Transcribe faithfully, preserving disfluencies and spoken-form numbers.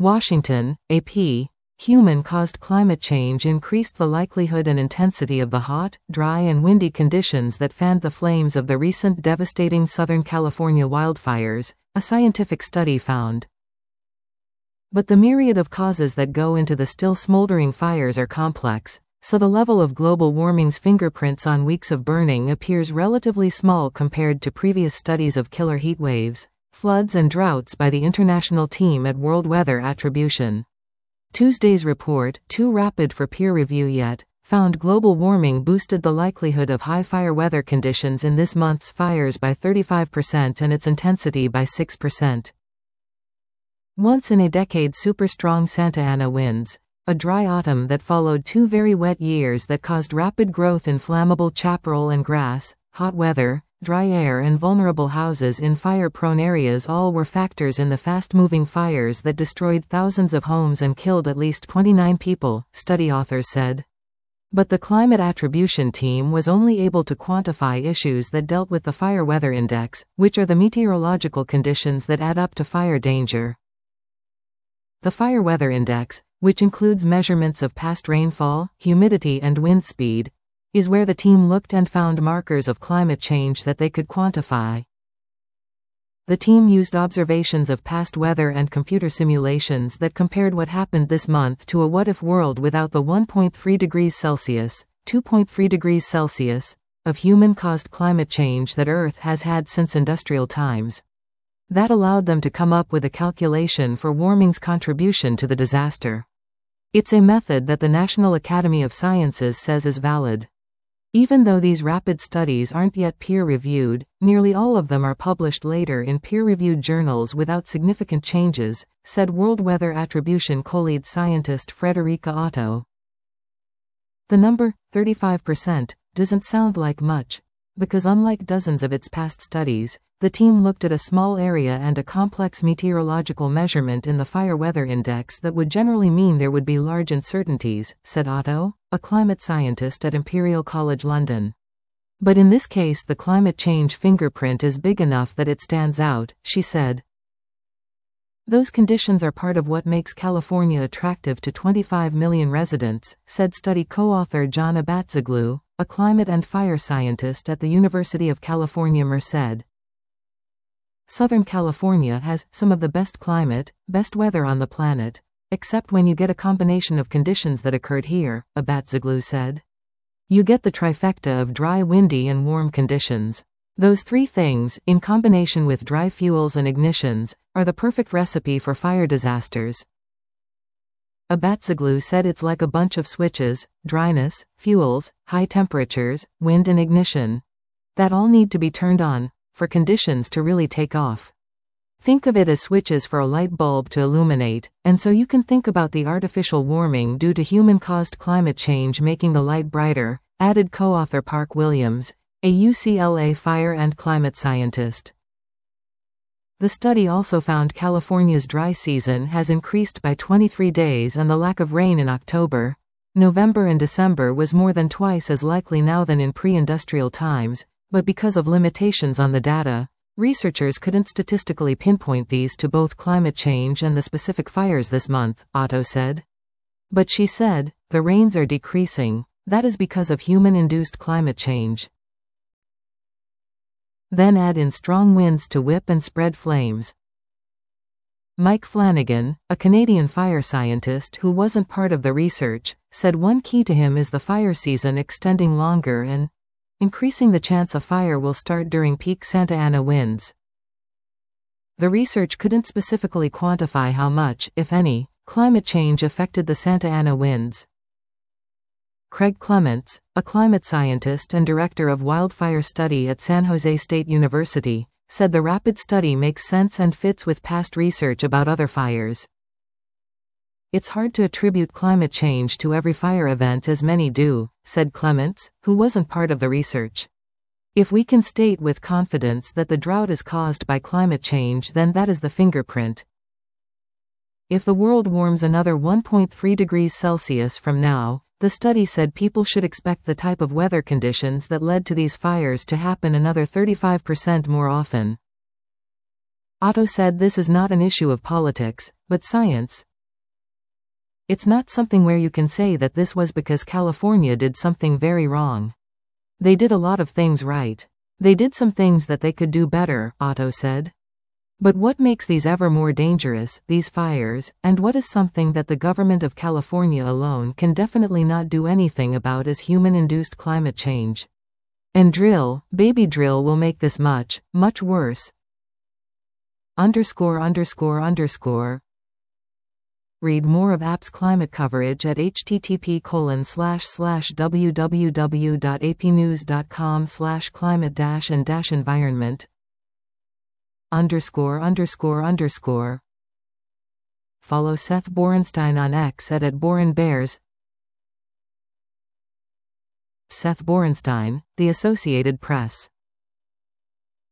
Washington, A P. Human-caused climate change increased the likelihood and intensity of the hot, dry and windy conditions that fanned the flames of the recent devastating Southern California wildfires, a scientific study found. But the myriad of causes that go into the still smoldering fires are complex, so the level of global warming's fingerprints on weeks of burning appears relatively small compared to previous studies of killer heat waves, floods and droughts by the international team at World Weather Attribution. Tuesday's report, too rapid for peer review yet, found global warming boosted the likelihood of high fire weather conditions in this month's fires by thirty-five percent and its intensity by six percent. Once-in-a-decade super-strong Santa Ana winds, a dry autumn that followed two very wet years that caused rapid growth in flammable chaparral and grass, hot weather, dry air and vulnerable houses in fire-prone areas all were factors in the fast-moving fires that destroyed thousands of homes and killed at least twenty-nine people, study authors said. But the climate attribution team was only able to quantify issues that dealt with the fire weather index, which are the meteorological conditions that add up to fire danger. The fire weather index, which includes measurements of past rainfall, humidity and wind speed, is where the team looked and found markers of climate change that they could quantify. The team used observations of past weather and computer simulations that compared what happened this month to a what-if world without the one point three degrees Celsius, two point three degrees Celsius, of human-caused climate change that Earth has had since industrial times. That allowed them to come up with a calculation for warming's contribution to the disaster. It's a method that the National Academy of Sciences says is valid. Even though these rapid studies aren't yet peer-reviewed, nearly all of them are published later in peer-reviewed journals without significant changes, said World Weather Attribution co-lead scientist Frederica Otto. The number, thirty-five percent, doesn't sound like much, because unlike dozens of its past studies, the team looked at a small area and a complex meteorological measurement in the fire weather index that would generally mean there would be large uncertainties, said Otto, a climate scientist at Imperial College London. But in this case the climate change fingerprint is big enough that it stands out, she said. Those conditions are part of what makes California attractive to twenty-five million residents, said study co-author John Abatzoglu, a climate and fire scientist at the University of California, Merced. Southern California has some of the best climate, best weather on the planet, except when you get a combination of conditions that occurred here, Abatzoglu said. You get the trifecta of dry, windy and warm conditions. Those three things, in combination with dry fuels and ignitions, are the perfect recipe for fire disasters. Abatzoglu said it's like a bunch of switches: dryness, fuels, high temperatures, wind and ignition. That all need to be turned on for conditions to really take off. Think of it as switches for a light bulb to illuminate, and so you can think about the artificial warming due to human-caused climate change making the light brighter, added co-author Park Williams, a U C L A fire and climate scientist. The study also found California's dry season has increased by twenty-three days and the lack of rain in October, November and December was more than twice as likely now than in pre-industrial times, but because of limitations on the data, researchers couldn't statistically pinpoint these to both climate change and the specific fires this month, Otto said. But she said, the rains are decreasing. That is because of human-induced climate change. Then add in strong winds to whip and spread flames. Mike Flanagan, a Canadian fire scientist who wasn't part of the research, said one key to him is the fire season extending longer and increasing the chance a fire will start during peak Santa Ana winds. The research couldn't specifically quantify how much, if any, climate change affected the Santa Ana winds. Craig Clements, a climate scientist and director of wildfire study at San Jose State University, said the rapid study makes sense and fits with past research about other fires. It's hard to attribute climate change to every fire event as many do, said Clements, who wasn't part of the research. If we can state with confidence that the drought is caused by climate change, then that is the fingerprint. If the world warms another one point three degrees Celsius from now, the study said people should expect the type of weather conditions that led to these fires to happen another thirty-five percent more often. Otto said this is not an issue of politics, but science, It's not something where you can say that this was because California did something very wrong. They did a lot of things right. They did some things that they could do better, Otto said. But what makes these ever more dangerous, these fires, and what is something that the government of California alone can definitely not do anything about is human-induced climate change. And drill, baby drill will make this much, much worse. Underscore underscore underscore. Read more of A P's climate coverage at http colon slash slash www.apnews.com slash climate dash and dash environment. Underscore underscore underscore. Follow Seth Borenstein on X at at BorenBears. Seth Borenstein, The Associated Press.